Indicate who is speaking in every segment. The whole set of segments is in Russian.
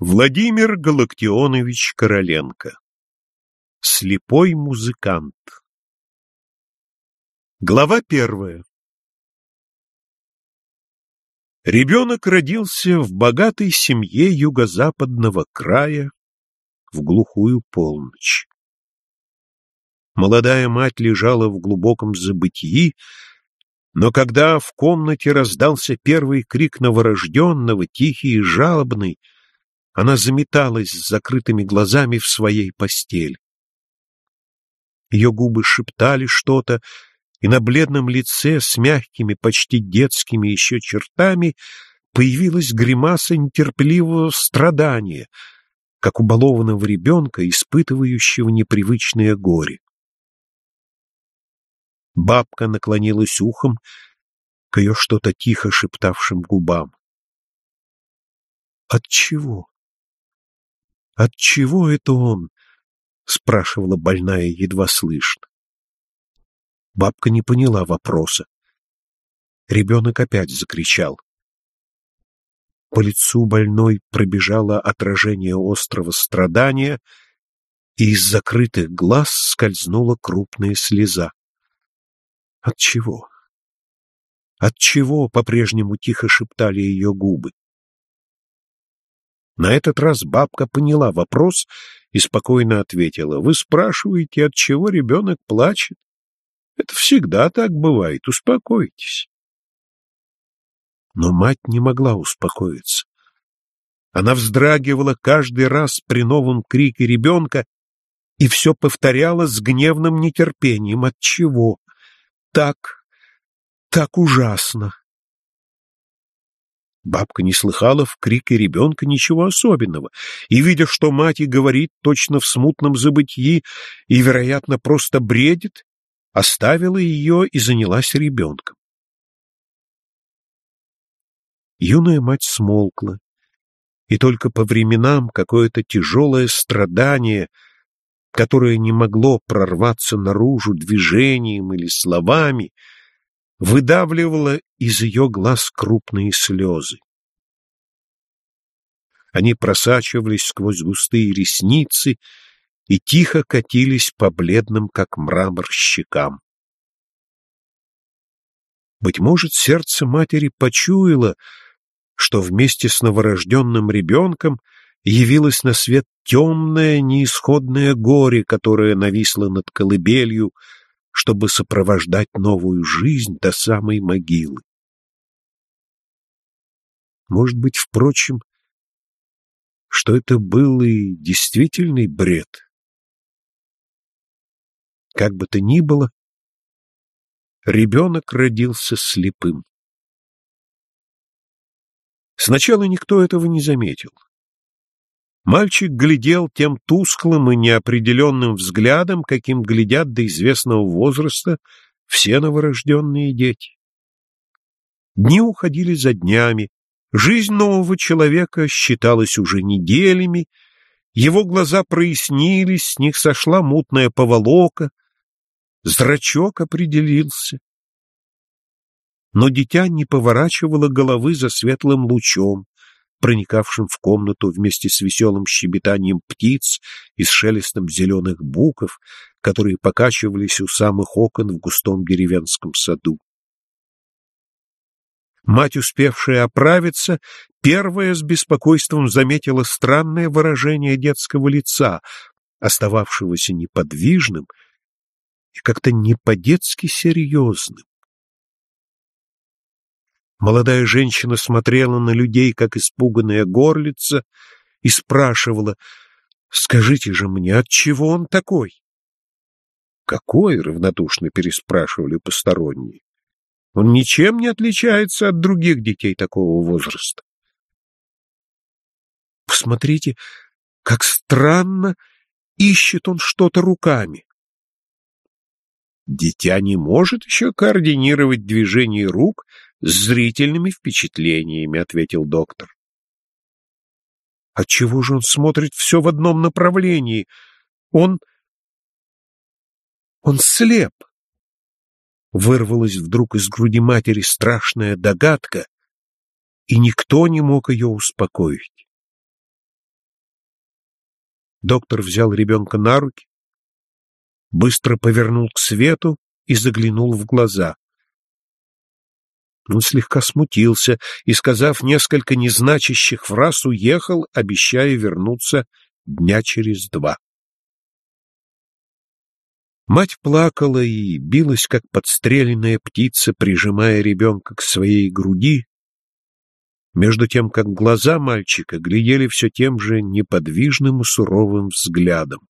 Speaker 1: Владимир Галактионович Короленко. Слепой музыкант. Глава 1. Ребенок родился в богатой семье юго-западного края в глухую полночь. Молодая мать лежала в глубоком забытии, но когда в комнате раздался первый крик новорожденного, тихий и жалобный, она заметалась с закрытыми глазами в своей постели. Ее губы шептали что-то, и на бледном лице с мягкими, почти детскими еще чертами появилась гримаса нетерпеливого страдания, как у балованного ребенка, испытывающего непривычное горе. Бабка наклонилась ухом к ее что-то тихо шептавшим губам. «Отчего? Отчего это он?» — спрашивала больная едва слышно. Бабка не поняла вопроса. Ребенок опять закричал. По лицу больной пробежало отражение острого страдания, и из закрытых глаз скользнула крупная слеза. «Отчего? Отчего?» — по-прежнему тихо шептали ее губы. На этот раз бабка поняла вопрос и спокойно ответила: «Вы спрашиваете, от чего ребенок плачет? Это всегда так бывает, успокойтесь». Но мать не могла успокоиться. Она вздрагивала каждый раз при новом крике ребенка и все повторяла с гневным нетерпением: «Отчего? Так ужасно». Бабка не слыхала в крике ребенка ничего особенного, и, видя, что мать и говорит точно в смутном забытьи и, вероятно, просто бредит, оставила ее и занялась ребенком. Юная мать смолкла, и только по временам какое-то тяжелое страдание, которое не могло прорваться наружу движением или словами, выдавливало из ее глаз крупные слезы. Они просачивались сквозь густые ресницы и тихо катились по бледным, как мрамор, щекам. Быть может, сердце матери почуяло, что вместе с новорожденным ребенком явилось на свет темное, неисходное горе, которое нависло над колыбелью, чтобы сопровождать новую жизнь до самой могилы. Может быть, впрочем, что это был и действительный бред. Как бы то ни было, ребенок родился слепым. Сначала никто этого не заметил. Мальчик глядел тем тусклым и неопределенным взглядом, каким глядят до известного возраста все новорожденные дети. Дни уходили за днями, жизнь нового человека считалась уже неделями, его глаза прояснились, с них сошла мутная поволока, зрачок определился. Но дитя не поворачивало головы за светлым лучом, проникавшим в комнату вместе с веселым щебетанием птиц и с шелестом зеленых буков, которые покачивались у самых окон в густом деревенском саду. Мать, успевшая оправиться, первая с беспокойством заметила странное выражение детского лица, остававшегося неподвижным и как-то не по-детски серьезным. Молодая женщина смотрела на людей, как испуганная горлица, и спрашивала: «Скажите же мне, отчего он такой?» «Какой?» — равнодушно переспрашивали посторонние. «Он ничем не отличается от других детей такого возраста». «Посмотрите, как странно ищет он что-то руками». «Дитя не может еще координировать движение рук с зрительными впечатлениями», — ответил доктор. «Отчего же он смотрит все в одном направлении? Он слеп!» Вырвалась вдруг из груди матери страшная догадка, и никто не мог ее успокоить. Доктор взял ребенка на руки, быстро повернул к свету и заглянул в глаза. Он слегка смутился и, сказав несколько незначащих фраз, уехал, обещая вернуться дня через 2. Мать плакала и билась, как подстреленная птица, прижимая ребенка к своей груди, между тем, как глаза мальчика глядели все тем же неподвижным и суровым взглядом.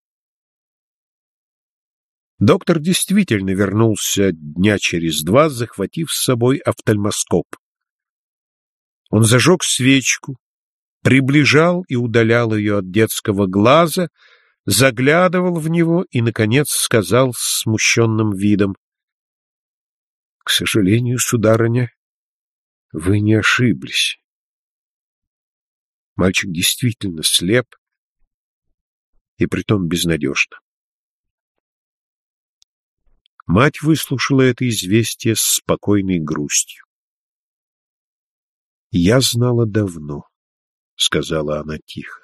Speaker 1: Доктор действительно вернулся дня через 2, захватив с собой офтальмоскоп. Он зажег свечку, приближал и удалял ее от детского глаза, заглядывал в него и, наконец, сказал с смущенным видом: — К сожалению, сударыня, вы не ошиблись. Мальчик действительно слеп, и притом безнадежно. Мать выслушала это известие с спокойной грустью. — Я знала давно, — сказала она тихо.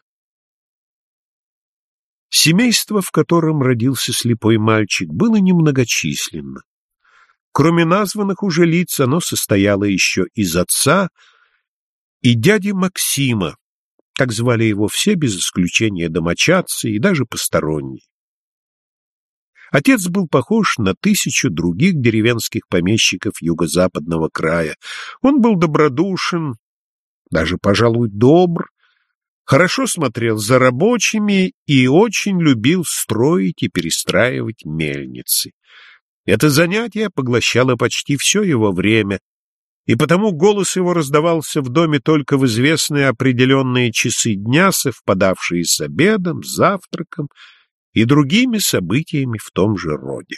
Speaker 1: Семейство, в котором родился слепой мальчик, было немногочисленно. Кроме названных уже лиц, оно состояло еще из отца и дяди Максима, так звали его все, без исключения домочадцы и даже посторонние. Отец был похож на 1000 других деревенских помещиков юго-западного края. Он был добродушен, даже, пожалуй, добр, хорошо смотрел за рабочими и очень любил строить и перестраивать мельницы. Это занятие поглощало почти все его время, и потому голос его раздавался в доме только в известные определенные часы дня, совпадавшие с обедом, завтраком и другими событиями в том же роде.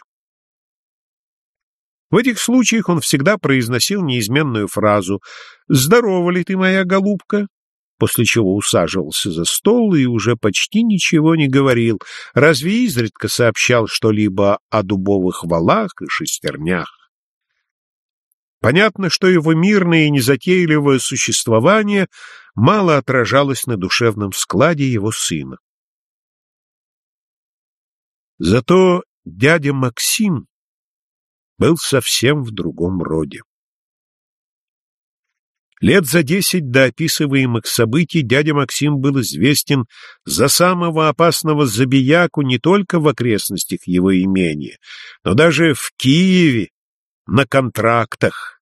Speaker 1: В этих случаях он всегда произносил неизменную фразу «Здорова ли ты, моя голубка?», после чего усаживался за стол и уже почти ничего не говорил, разве изредка сообщал что-либо о дубовых валах и шестернях. Понятно, что его мирное и незатейливое существование мало отражалось на душевном складе его сына. Зато дядя Максим был совсем в другом роде. Лет за 10 до описываемых событий дядя Максим был известен за самого опасного забияку не только в окрестностях его имения, но даже в Киеве на контрактах.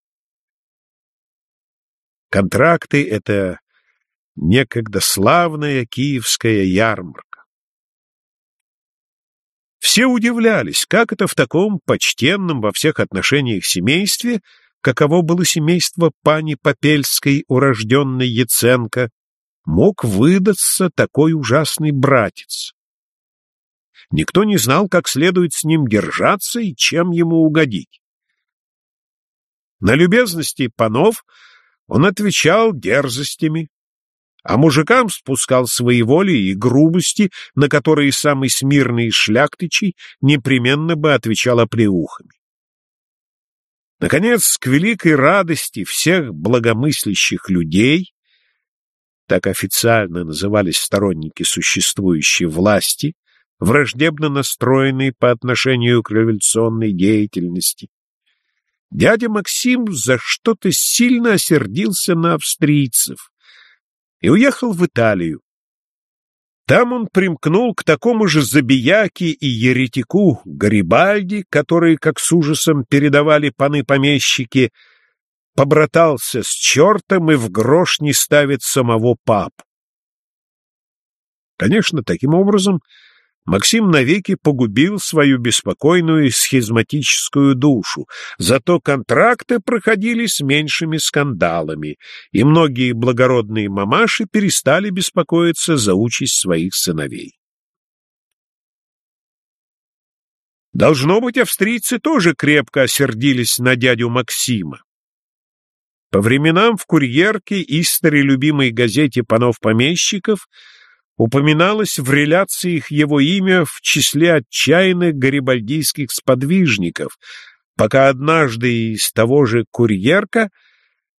Speaker 1: Контракты — это некогда славная киевская ярмарка. Все удивлялись, как это в таком почтенном во всех отношениях семействе, каково было семейство пани Попельской, урожденной Яценко, мог выдаться такой ужасный братец. Никто не знал, как следует с ним держаться и чем ему угодить. На любезности панов он отвечал дерзостями, а мужикам спускал своеволие и грубости, на которые самый смирный из шляхтичей непременно бы отвечал оплеухами. Наконец, к великой радости всех благомыслящих людей, так официально назывались сторонники существующей власти, враждебно настроенные по отношению к революционной деятельности, дядя Максим за что-то сильно осердился на австрийцев и уехал в Италию. Там он примкнул к такому же забияке и еретику Гарибальди, который, как с ужасом передавали паны-помещики, побратался с чертом и в грош не ставит самого папу. Конечно, таким образом Максим навеки погубил свою беспокойную схизматическую душу, зато контракты проходили с меньшими скандалами, и многие благородные мамаши перестали беспокоиться за участь своих сыновей. Должно быть, австрийцы тоже крепко осердились на дядю Максима. По временам в «Курьерке», истори любимой газете панов-помещиков, упоминалось в реляциях его имя в числе отчаянных гарибальдийских сподвижников, пока однажды из того же «Курьерка»